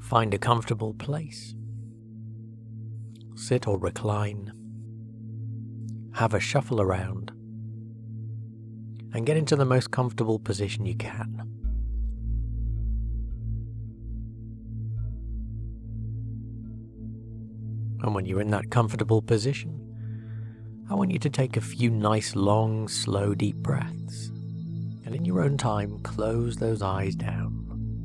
Find a comfortable place. Sit or recline. Have a shuffle around. And get into the most comfortable position you can. And when you're in that comfortable position, I want you to take a few nice, long, slow, deep breaths. And in your own time, close those eyes down.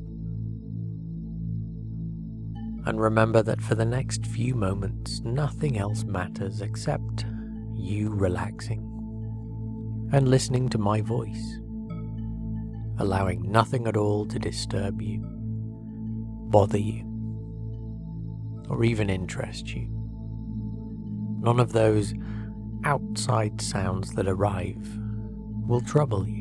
And remember that for the next few moments, nothing else matters except you relaxing and listening to my voice, allowing nothing at all to disturb you, bother you, or even interest you. None of those outside sounds that arrive will trouble you.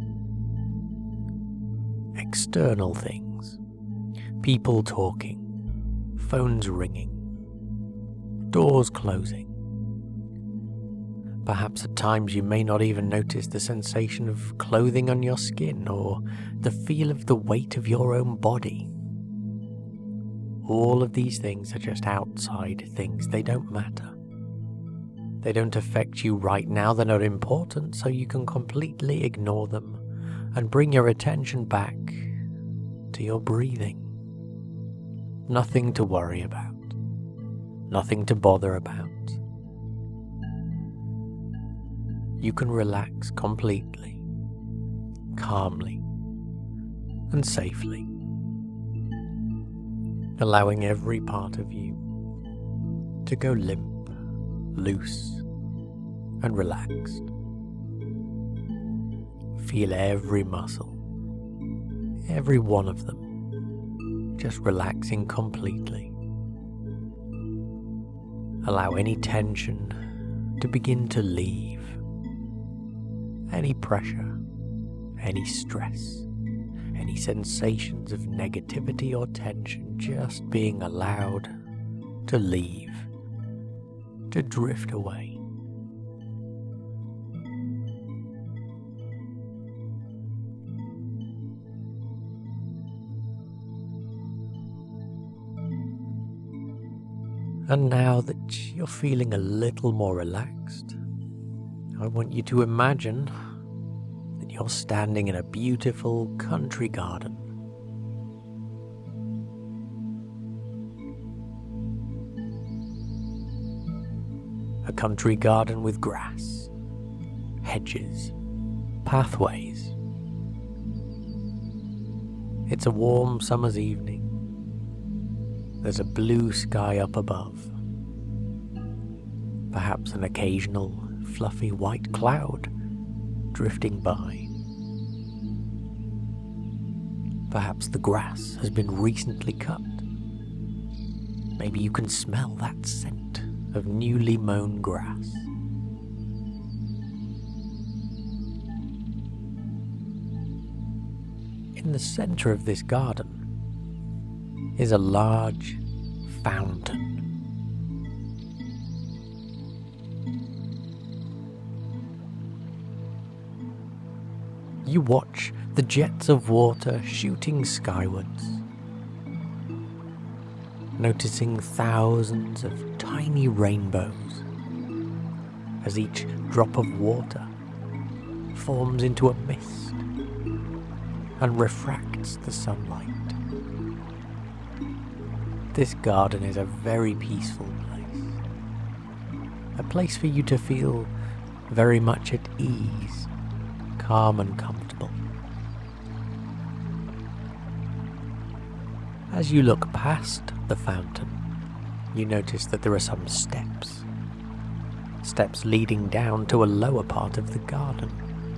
External things, people talking, phones ringing, doors closing. Perhaps at times you may not even notice the sensation of clothing on your skin or the feel of the weight of your own body. All of these things are just outside things. They don't matter. They don't affect you right now. They're not important, so you can completely ignore them and bring your attention back to your breathing. Nothing to worry about. Nothing to bother about. You can relax completely, calmly, and safely, allowing every part of you to go limp, loose, and relaxed. Feel every muscle, every one of them, just relaxing completely. Allow any tension to begin to leave. Any pressure, any stress, any sensations of negativity or tension just being allowed to leave, to drift away. And now that you're feeling a little more relaxed, I want you to imagine that you're standing in a beautiful country garden. A country garden with grass, hedges, pathways. It's a warm summer's evening. There's a blue sky up above. Perhaps an occasional fluffy white cloud drifting by. Perhaps the grass has been recently cut. Maybe you can smell that scent of newly mown grass. In the center of this garden is a large fountain. You watch the jets of water shooting skywards, noticing thousands of tiny rainbows as each drop of water forms into a mist and refracts the sunlight. This garden is a very peaceful place, a place for you to feel very much at ease, calm and comfortable. As you look past the fountain, you notice that there are some steps leading down to a lower part of the garden.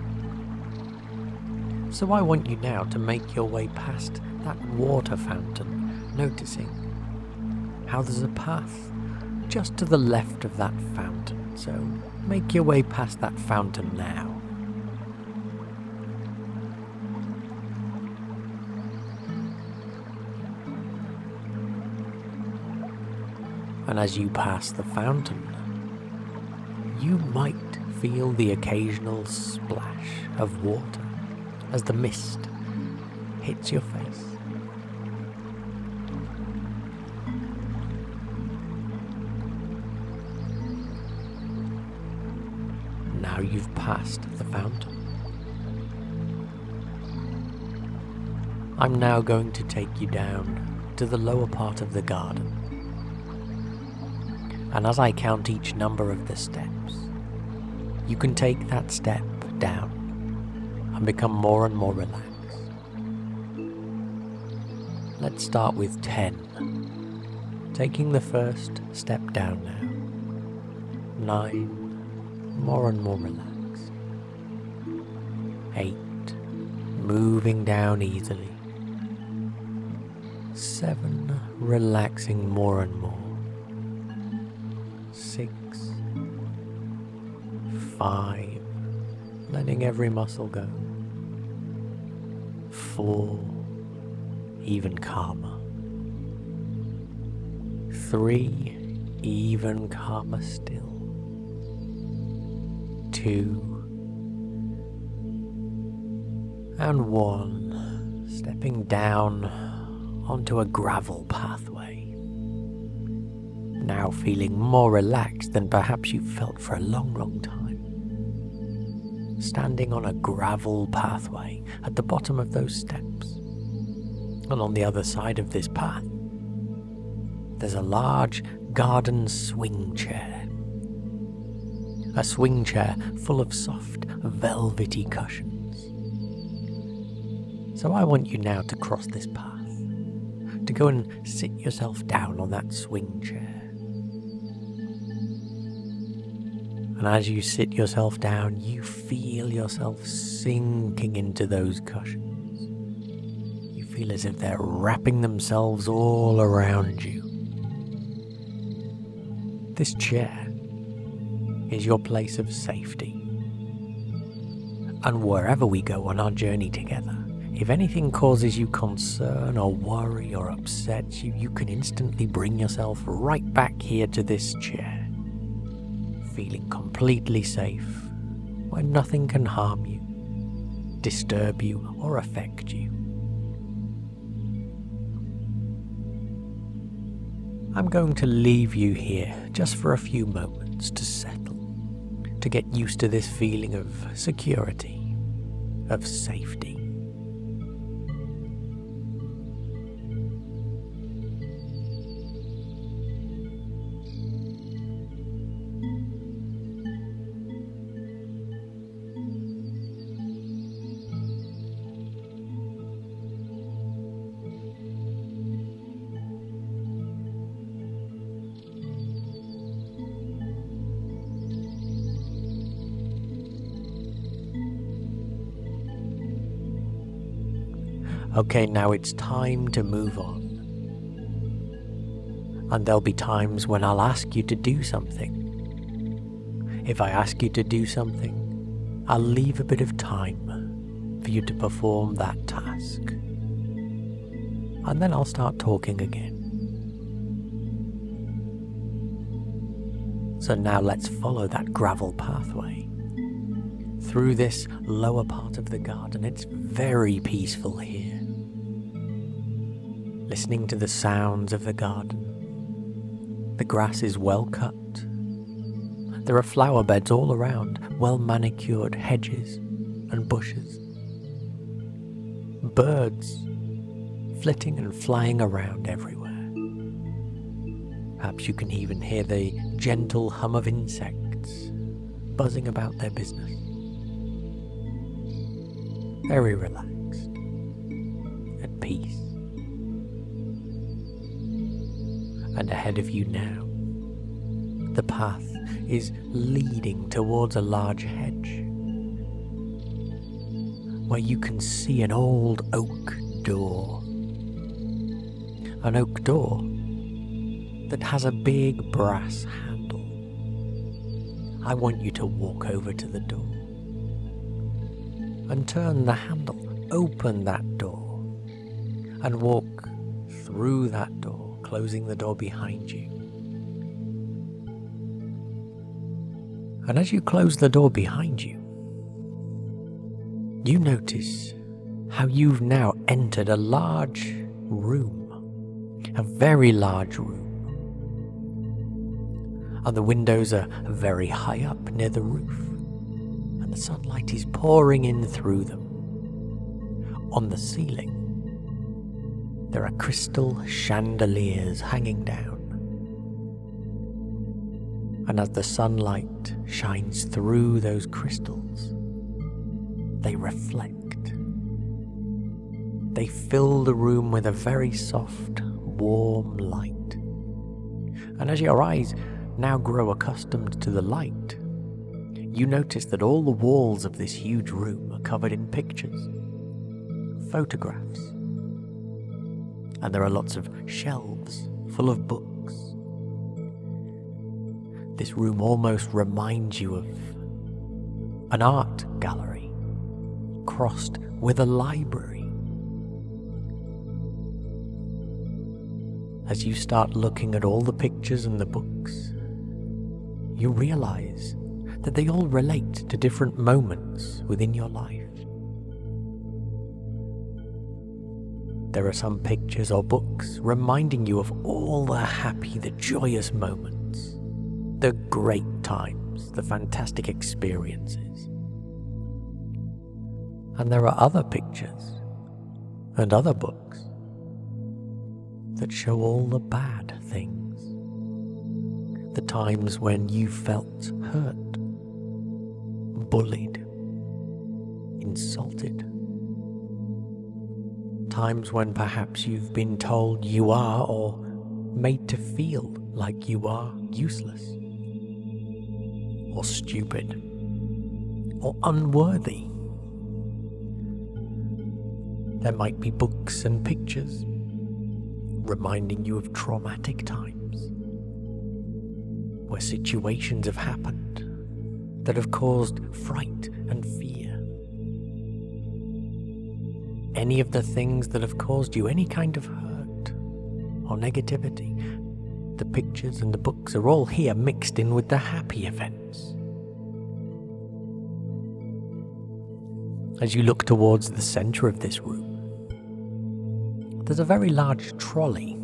So I want you now to make your way past that water fountain, noticing how there's a path just to the left of that fountain. So make your way past that fountain now. And as you pass the fountain, you might feel the occasional splash of water as the mist hits your face. you've passed the fountain. I'm now going to take you down to the lower part of the garden. And as I count each number of the steps, you can take that step down and become more and more relaxed. Let's start with 10, taking the first step down now. 9, more and more relaxed. 8, moving down easily. 7, relaxing more and more. 6, 5, letting every muscle go. 4, even calmer. 3, even calmer still. 2, and 1, stepping down onto a gravel pathway. Now feeling more relaxed than perhaps you've felt for a long, long time. Standing on a gravel pathway at the bottom of those steps. And on the other side of this path, there's a large garden swing chair. A swing chair full of soft, velvety cushions. So I want you now to cross this path, to go and sit yourself down on that swing chair. And as you sit yourself down, you feel yourself sinking into those cushions. You feel as if they're wrapping themselves all around you. This chair is your place of safety. And wherever we go on our journey together, if anything causes you concern or worry or upsets you, you can instantly bring yourself right back here to this chair, feeling completely safe, where nothing can harm you, disturb you, or affect you. I'm going to leave you here just for a few moments to settle, to get used to this feeling of security, of safety. Okay, now it's time to move on. And there'll be times when I'll ask you to do something. If I ask you to do something, I'll leave a bit of time for you to perform that task. And then I'll start talking again. So now let's follow that gravel pathway through this lower part of the garden. It's very peaceful here. Listening to the sounds of the garden. The grass is well cut. There are flower beds all around, well manicured hedges and bushes. Birds flitting and flying around everywhere. Perhaps you can even hear the gentle hum of insects buzzing about their business. Very relaxed, at peace. And ahead of you now, the path is leading towards a large hedge, where you can see an old oak door. An oak door that has a big brass handle. I want you to walk over to the door and turn the handle, open that door, and walk through that door, closing the door behind you. And as you close the door behind you, you notice how you've now entered a large room, a very large room. And the windows are very high up near the roof. The sunlight is pouring in through them. On the ceiling, there are crystal chandeliers hanging down. And as the sunlight shines through those crystals, they reflect. They fill the room with a very soft, warm light. And as your eyes now grow accustomed to the light, you notice that all the walls of this huge room are covered in pictures, photographs, and there are lots of shelves full of books. This room almost reminds you of an art gallery crossed with a library. As you start looking at all the pictures and the books, you realize that they all relate to different moments within your life. There are some pictures or books reminding you of all the happy, the joyous moments, the great times, the fantastic experiences. And there are other pictures and other books that show all the bad things, the times when you felt hurt, bullied, insulted, times when perhaps you've been told you are or made to feel like you are useless, or stupid, or unworthy. There might be books and pictures reminding you of traumatic times, where situations have happened that have caused fright and fear. Any of the things that have caused you any kind of hurt or negativity, the pictures and the books are all here mixed in with the happy events. As you look towards the center of this room, there's a very large trolley.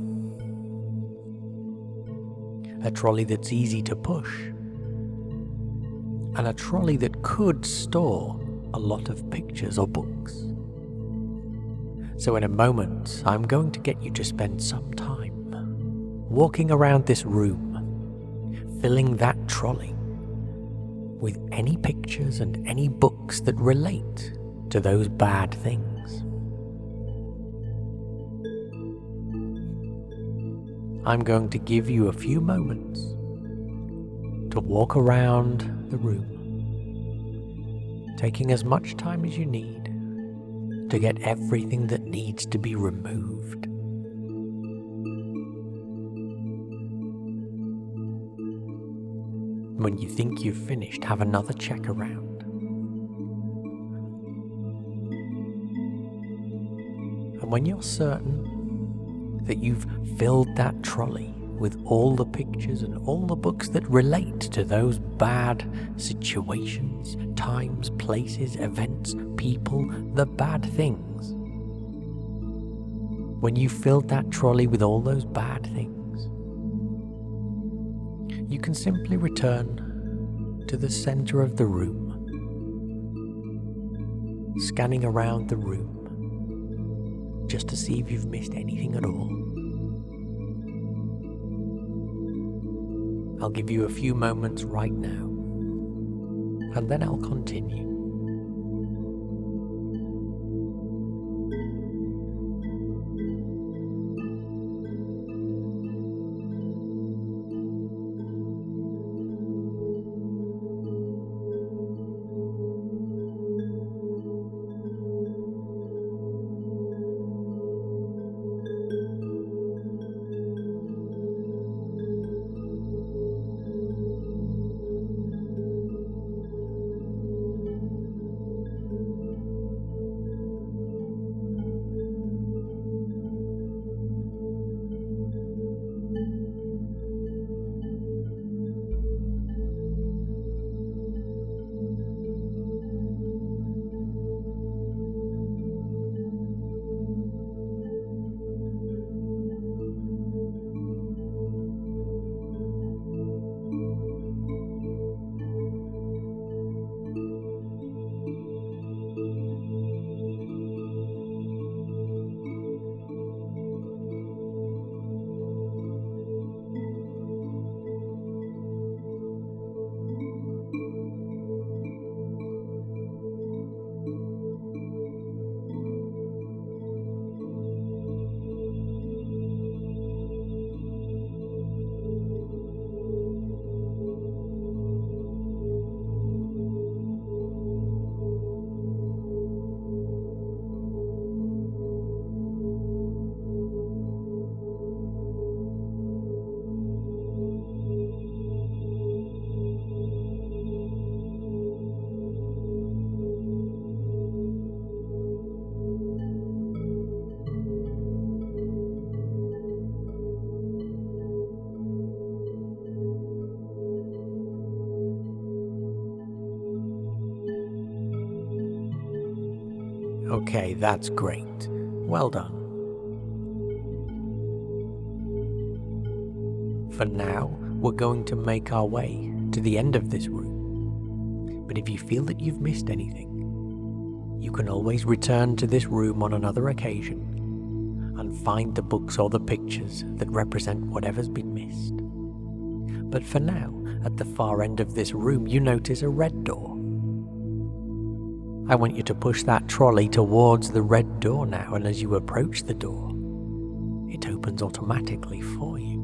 A trolley that's easy to push, and a trolley that could store a lot of pictures or books. So in a moment, I'm going to get you to spend some time walking around this room, filling that trolley with any pictures and any books that relate to those bad things. I'm going to give you a few moments to walk around the room, taking as much time as you need to get everything that needs to be removed. When you think you've finished, have another check around. And when you're certain that you've filled that trolley with all the pictures and all the books that relate to those bad situations, times, places, events, people, the bad things. When you filled that trolley with all those bad things, you can simply return to the center of the room, scanning around the room just to see if you've missed anything at all. I'll give you a few moments right now, and then I'll continue. Okay, that's great. Well done. For now, we're going to make our way to the end of this room. But if you feel that you've missed anything, you can always return to this room on another occasion and find the books or the pictures that represent whatever's been missed. But for now, at the far end of this room, you notice a red door. I want you to push that trolley towards the red door now, and as you approach the door, it opens automatically for you.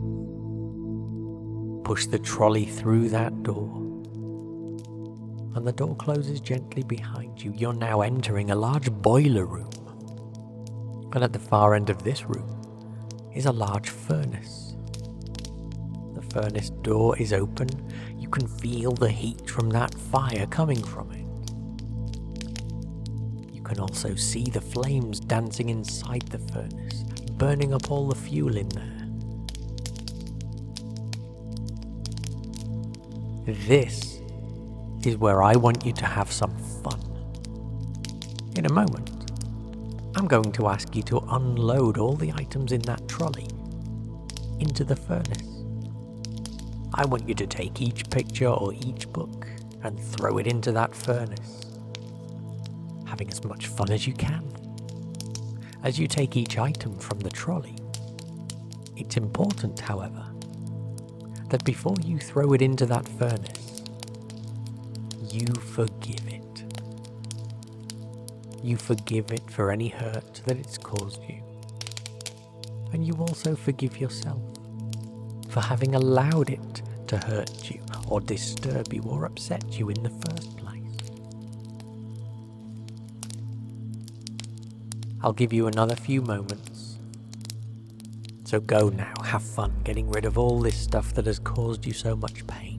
Push the trolley through that door, and the door closes gently behind you. You're now entering a large boiler room, and at the far end of this room is a large furnace. The furnace door is open. You can feel the heat from that fire coming from it. You can also see the flames dancing inside the furnace, burning up all the fuel in there. This is where I want you to have some fun. In a moment, I'm going to ask you to unload all the items in that trolley into the furnace. I want you to take each picture or each book and throw it into that furnace, having as much fun as you can. As you take each item from the trolley, it's important, however, that before you throw it into that furnace, you forgive it. You forgive it for any hurt that it's caused you. And you also forgive yourself for having allowed it to hurt you or disturb you or upset you in the first place. I'll give you another few moments. So go now, have fun getting rid of all this stuff that has caused you so much pain.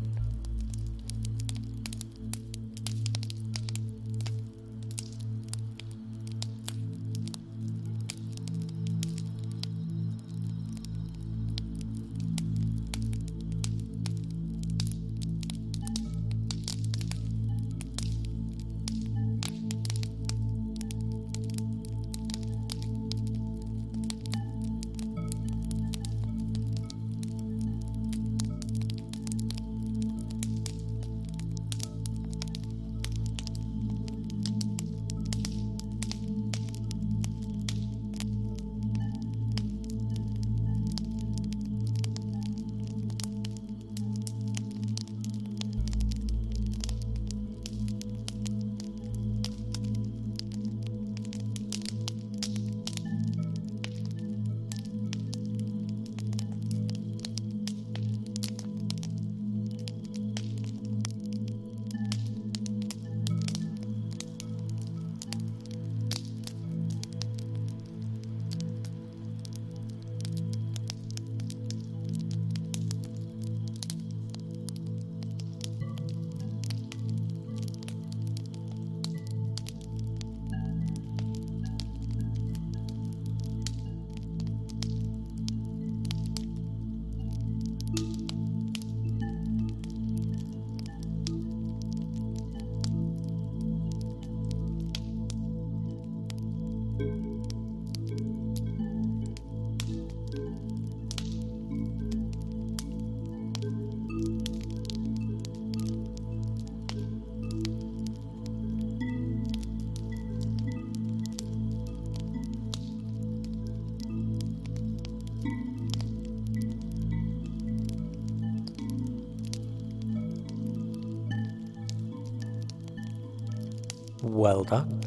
Well done.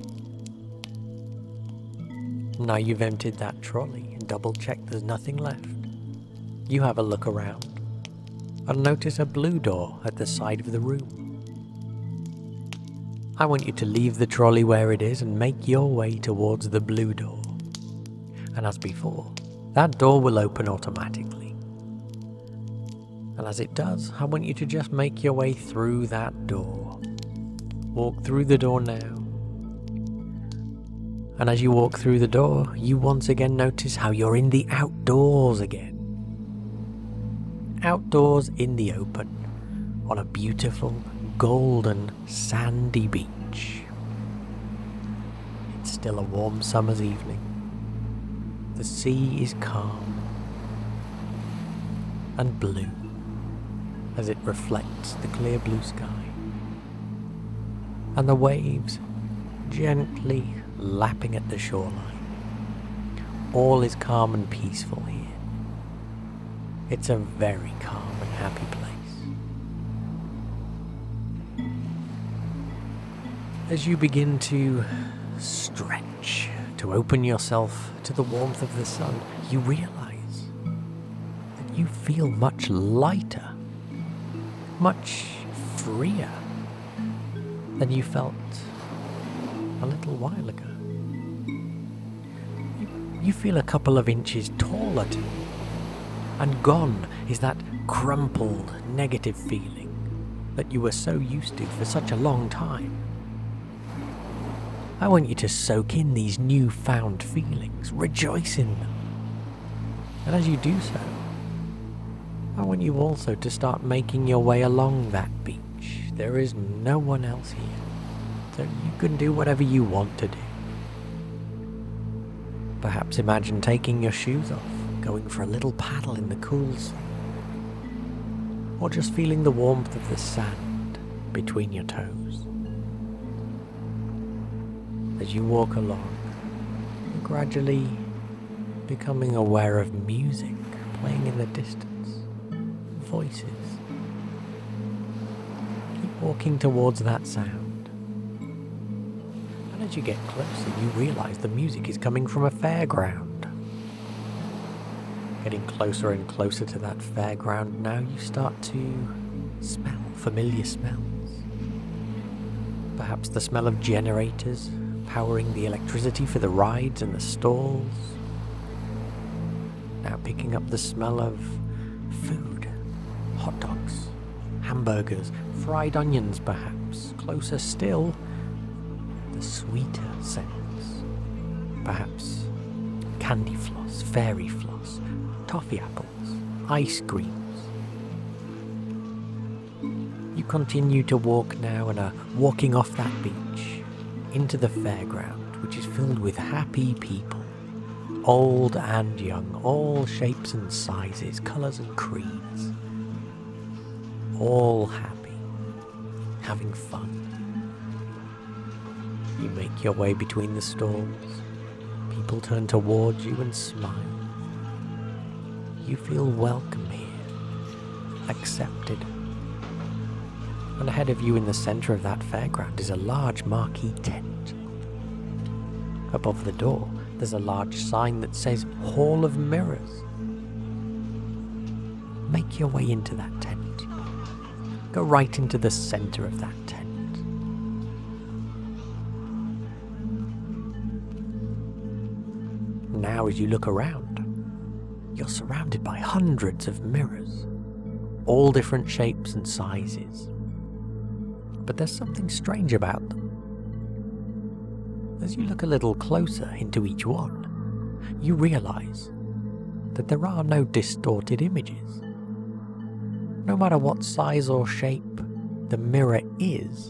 Now you've emptied that trolley and double-checked there's nothing left. You have a look around and notice a blue door at the side of the room. I want you to leave the trolley where it is and make your way towards the blue door. And as before, that door will open automatically. And as it does, I want you to just make your way through that door. Walk through the door now. And as you walk through the door, you once again notice how you're in the outdoors again. Outdoors in the open, on a beautiful, golden, sandy beach. It's still a warm summer's evening. The sea is calm and blue as it reflects the clear blue sky, and the waves gently lapping at the shoreline. All is calm and peaceful here. It's a very calm and happy place. As you begin to stretch, to open yourself to the warmth of the sun, you realize that you feel much lighter, much freer than you felt a little while ago. You feel a couple of inches taller too, and gone is that crumpled, negative feeling that you were so used to for such a long time. I want you to soak in these newfound feelings, rejoice in them. And as you do so, I want you also to start making your way along that beach. There is no one else here, so you can do whatever you want to do. Perhaps imagine taking your shoes off, going for a little paddle in the cool sea, or just feeling the warmth of the sand between your toes. As you walk along, you're gradually becoming aware of music playing in the distance, voices. Keep walking towards that sound. And as you get closer, you realize the music is coming from a fairground. Getting closer and closer to that fairground now, you start to smell familiar smells. Perhaps the smell of generators powering the electricity for the rides and the stalls. Now picking up the smell of food, hot dogs, hamburgers, fried onions perhaps. Closer still, the sweeter scents. Perhaps candy floss, fairy floss, toffee apples, ice creams. You continue to walk now and are walking off that beach into the fairground, which is filled with happy people, old and young, all shapes and sizes, colours and creeds, all happy, having fun. You make your way between the stalls. People turn towards you and smile. You feel welcome here, accepted. And ahead of you in the centre of that fairground is a large marquee tent. Above the door, there's a large sign that says Hall of Mirrors. Make your way into that tent. Go right into the centre of that tent. Now as you look around, you're surrounded by hundreds of mirrors, all different shapes and sizes. But there's something strange about them. As you look a little closer into each one, you realize that there are no distorted images. No matter what size or shape the mirror is,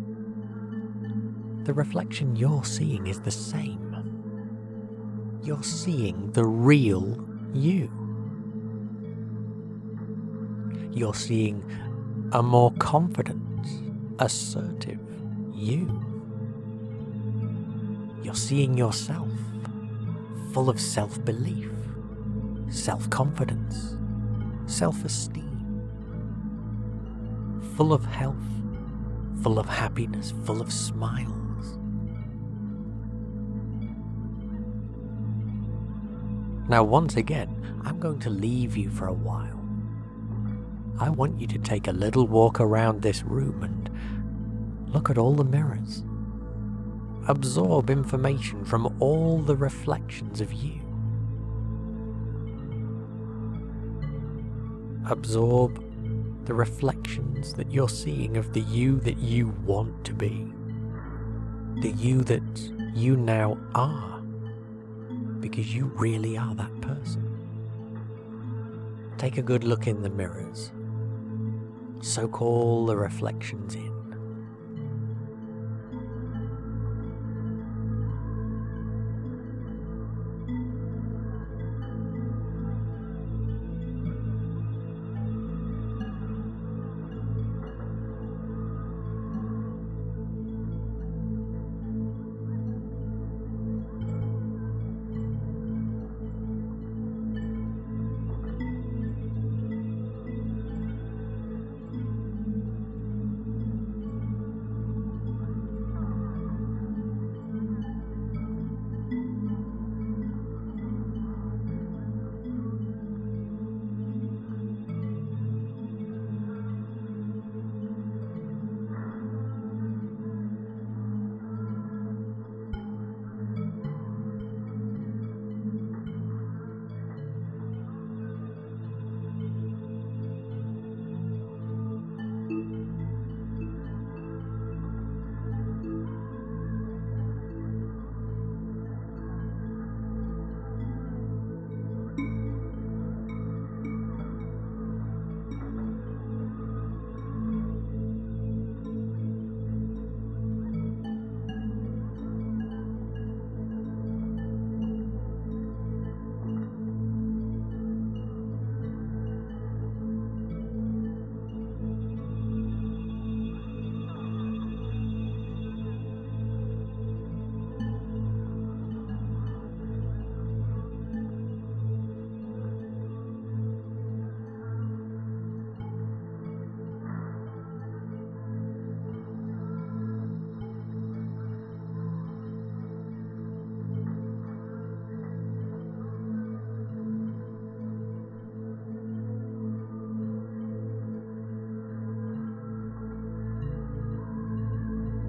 the reflection you're seeing is the same. You're seeing the real you. You're seeing a more confident, assertive you. You're seeing yourself full of self-belief, self-confidence, self-esteem, full of health, full of happiness, full of smiles. Now once again, I'm going to leave you for a while. I want you to take a little walk around this room and look at all the mirrors. Absorb information from all the reflections of you. Absorb the reflections that you're seeing of the you that you want to be. The you that you now are. Because you really are that person. Take a good look in the mirrors. Soak all the reflections in.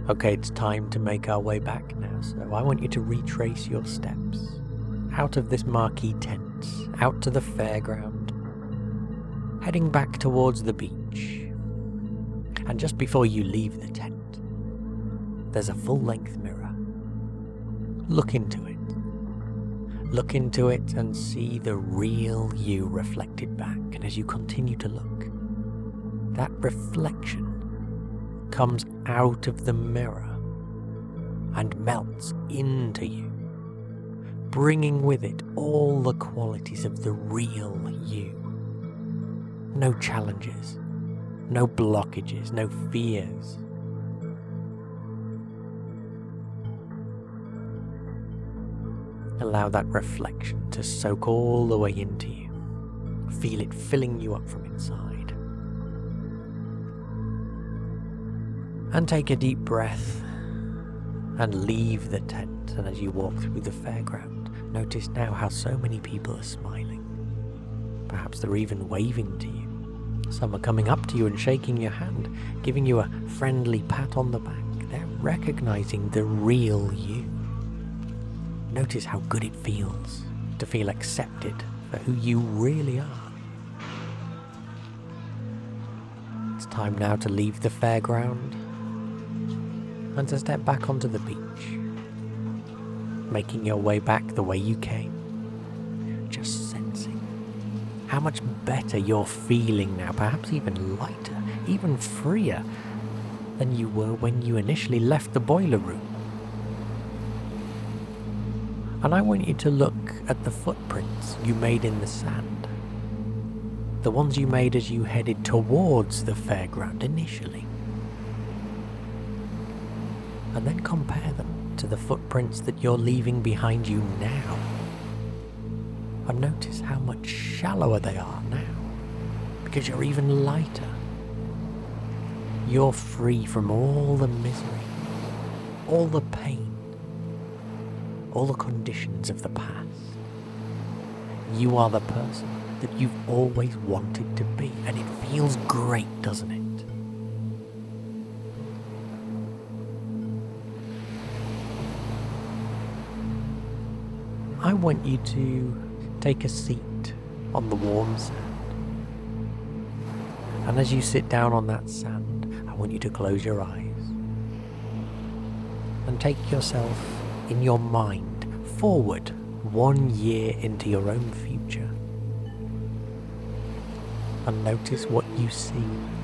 Okay, it's time to make our way back now, so I want you to retrace your steps out of this marquee tent, out to the fairground, heading back towards the beach. And just before you leave the tent, there's a full-length mirror. Look into it. Look into it and see the real you reflected back. And as you continue to look, that reflection comes out of the mirror and melts into you, bringing with it all the qualities of the real you. No challenges, no blockages, no fears. Allow that reflection to soak all the way into you. Feel it filling you up from inside. And take a deep breath and leave the tent. And as you walk through the fairground, notice now how so many people are smiling. Perhaps they're even waving to you. Some are coming up to you and shaking your hand, giving you a friendly pat on the back. They're recognizing the real you. Notice how good it feels to feel accepted for who you really are. It's time now to leave the fairground and to step back onto the beach, making your way back the way you came, just sensing how much better you're feeling now, perhaps even lighter, even freer than you were when you initially left the boiler room. And I want you to look at the footprints you made in the sand, the ones you made as you headed towards the fairground initially, and then compare them to the footprints that you're leaving behind you now, and notice how much shallower they are now, because you're even lighter. You're free from all the misery, all the pain, all the conditions of the past. You are the person that you've always wanted to be, and it feels great, doesn't it? I want you to take a seat on the warm sand. And as you sit down on that sand, I want you to close your eyes and take yourself in your mind forward 1 year into your own future, and notice what you see.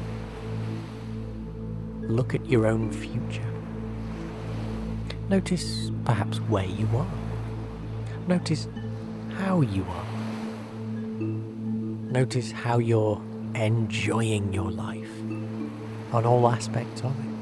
Look at your own future. Notice perhaps where you are. Notice how you are. Notice how you're enjoying your life on all aspects of it.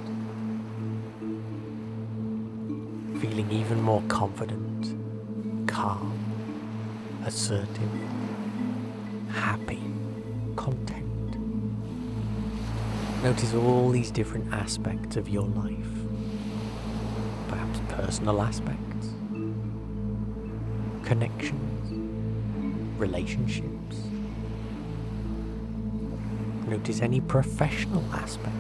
Feeling even more confident, calm, assertive, happy, content. Notice all these different aspects of your life, perhaps personal aspects, connections, relationships. Notice any professional aspects.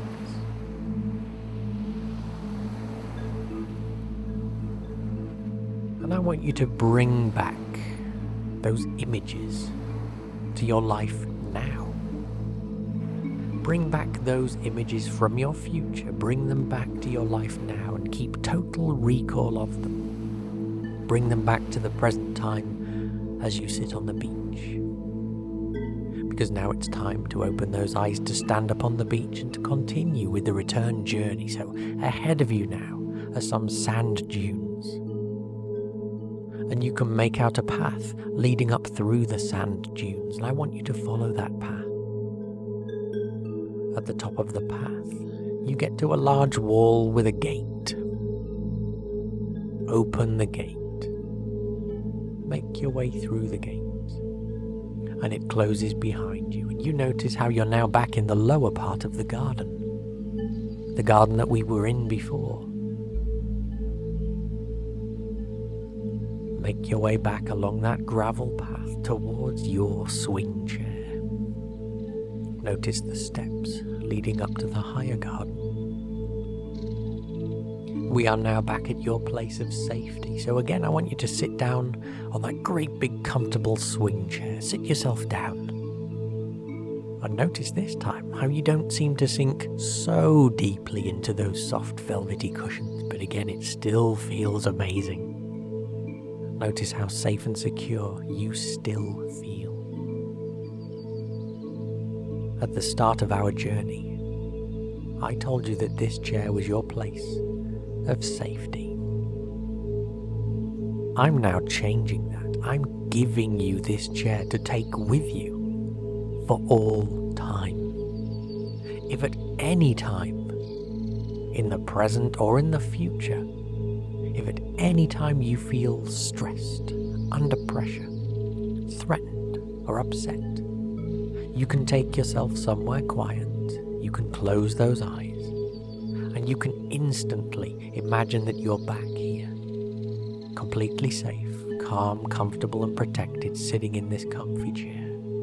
And I want you to bring back those images to your life now. Bring back those images from your future. Bring them back to your life now and keep total recall of them. Bring them back to the present time as you sit on the beach. Because now it's time to open those eyes to stand up on the beach and to continue with the return journey. So ahead of you now are some sand dunes. And you can make out a path leading up through the sand dunes. And I want you to follow that path. At the top of the path, you get to a large wall with a gate. Open the gate. Make your way through the gate. And it closes behind you. And you notice how you're now back in the lower part of the garden. The garden that we were in before. Make your way back along that gravel path towards your swing chair. Notice the steps leading up to the higher garden. We are now back at your place of safety. So again, I want you to sit down on that great big comfortable swing chair. Sit yourself down. And notice this time how you don't seem to sink so deeply into those soft velvety cushions, but again, it still feels amazing. Notice how safe and secure you still feel. At the start of our journey, I told you that this chair was your place of safety. I'm now changing that. I'm giving you this chair to take with you for all time. If at any time, in the present or in the future, if at any time you feel stressed, under pressure, threatened, or upset, you can take yourself somewhere quiet, you can close those eyes, and you can instantly imagine that you're back here, completely safe, calm, comfortable, and protected, sitting in this comfy chair.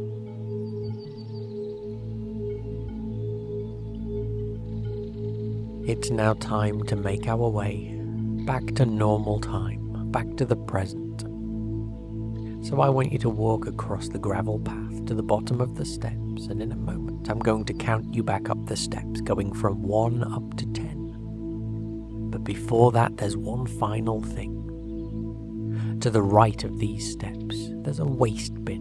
It's now time to make our way back to normal time, back to the present. So I want you to walk across the gravel path to the bottom of the steps, and in a moment I'm going to count you back up the steps, going from 1 up to 10. But before that, there's one final thing. To the right of these steps, there's a waste bin.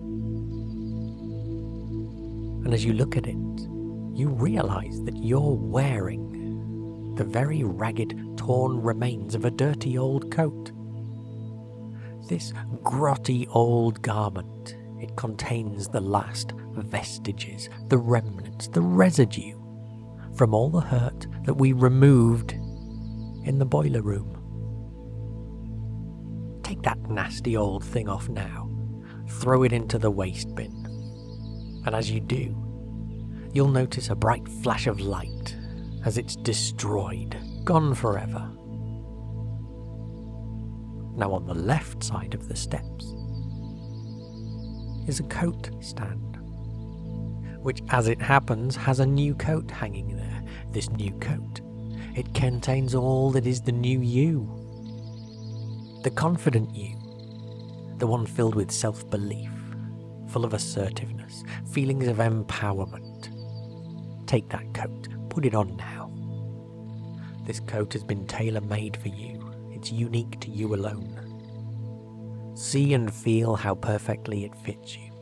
And as you look at it, you realize that you're wearing the very ragged, torn remains of a dirty old coat. This grotty old garment, it contains the last vestiges, the remnants, the residue from all the hurt that we removed in the boiler room. Take that nasty old thing off now, throw it into the waste bin, and as you do, you'll notice a bright flash of light as it's destroyed, gone forever. Now on the left side of the steps is a coat stand, which as it happens has a new coat hanging there. This new coat, it contains all that is the new you, the confident you, the one filled with self-belief, full of assertiveness, feelings of empowerment. Take that coat, put it on now. This coat has been tailor-made for you. It's unique to you alone. See and feel how perfectly it fits you.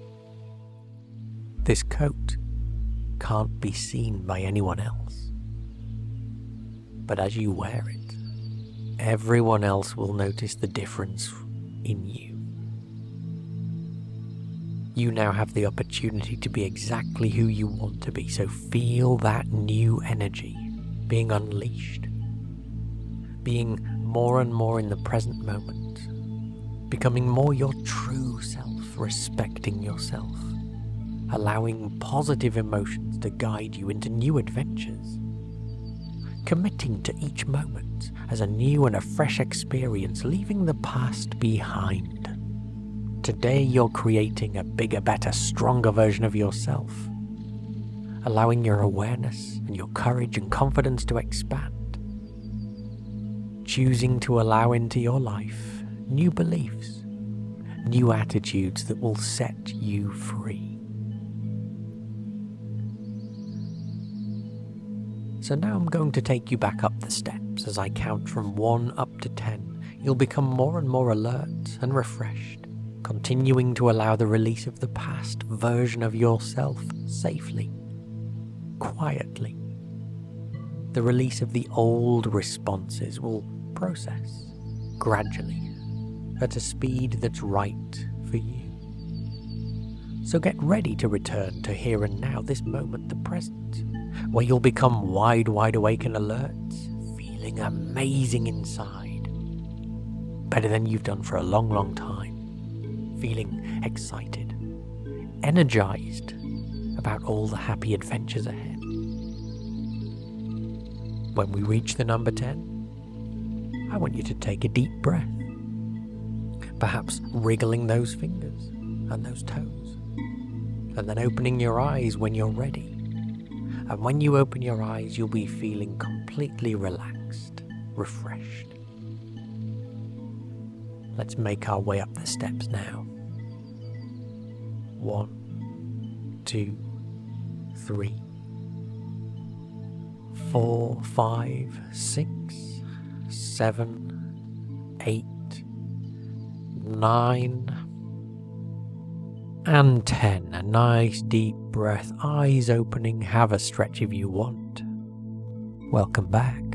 This coat can't be seen by anyone else. But as you wear it, everyone else will notice the difference in you. You now have the opportunity to be exactly who you want to be, so feel that new energy being unleashed, being more and more in the present moment, becoming more your true self, respecting yourself, allowing positive emotions to guide you into new adventures, committing to each moment as a new and a fresh experience, leaving the past behind. Today you're creating a bigger, better, stronger version of yourself, allowing your awareness and your courage and confidence to expand, choosing to allow into your life new beliefs, new attitudes that will set you free. So now I'm going to take you back up the steps. As I count from 1 up to 10, you'll become more and more alert and refreshed, continuing to allow the release of the past version of yourself safely, quietly. The release of the old responses will process gradually at a speed that's right for you. So get ready to return to here and now, this moment, the present, where you'll become wide awake and alert, feeling amazing inside, better than you've done for a long time, feeling excited, energized about all the happy adventures ahead. When we reach the number 10, I want you to take a deep breath, perhaps wriggling those fingers and those toes, and then opening your eyes when you're ready. And when you open your eyes, you'll be feeling completely relaxed, refreshed. Let's make our way up the steps now. 1, 2, 3, 4, 5, 6, 7, 8, 9, and 10. A nice deep breath, eyes opening, have a stretch if you want. Welcome back.